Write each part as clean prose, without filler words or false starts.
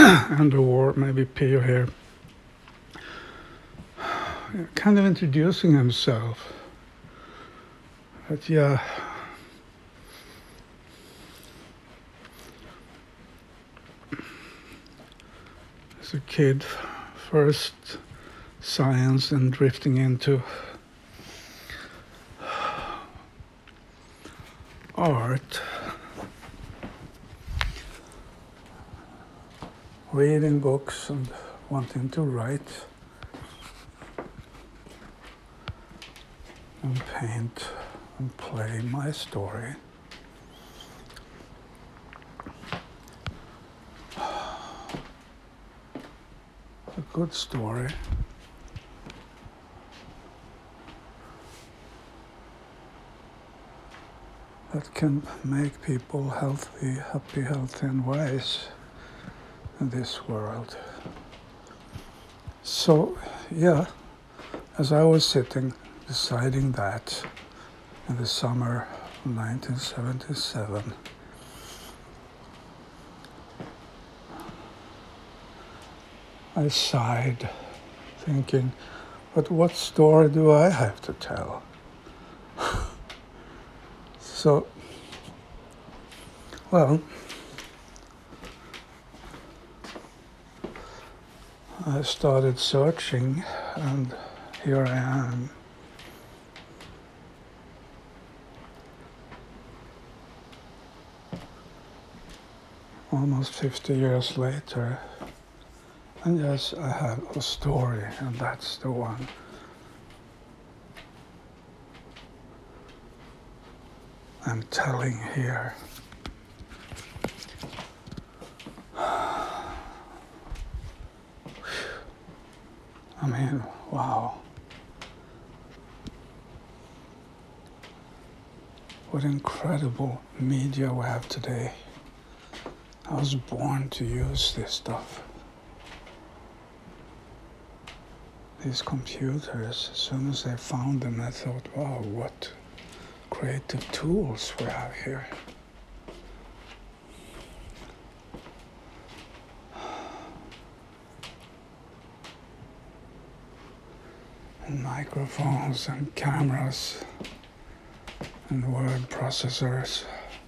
and or maybe Pio here, kind of introducing himself. But yeah, as a kid, first science and drifting into art, reading books and wanting to write and paint and play my story. A good story. That can make people healthy, happy, healthy and wise in this world. So, yeah, as I was sitting deciding that in the summer of 1977, I sighed, thinking, but what story do I have to tell? So, well, I started searching, and here I am. Almost 50 years later, and yes, I have a story, and that's the one. I'm telling here. I mean, wow. What incredible media we have today. I was born to use this stuff. These computers, as soon as I found them, I thought, wow, what creative tools we have here. And microphones and cameras and word processors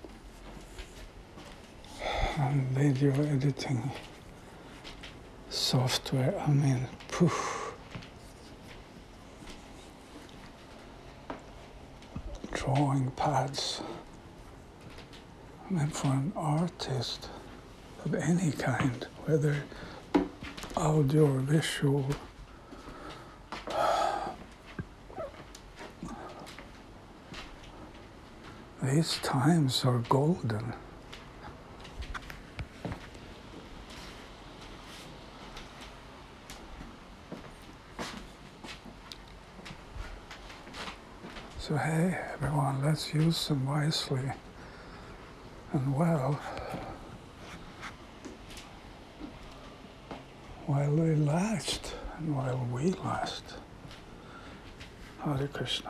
and video editing software. I mean, poof. Drawing pads. I mean, for an artist of any kind, whether audio or visual, these times are golden. So hey, everyone, let's use them wisely and well, while they last and while we last. Hare Krishna.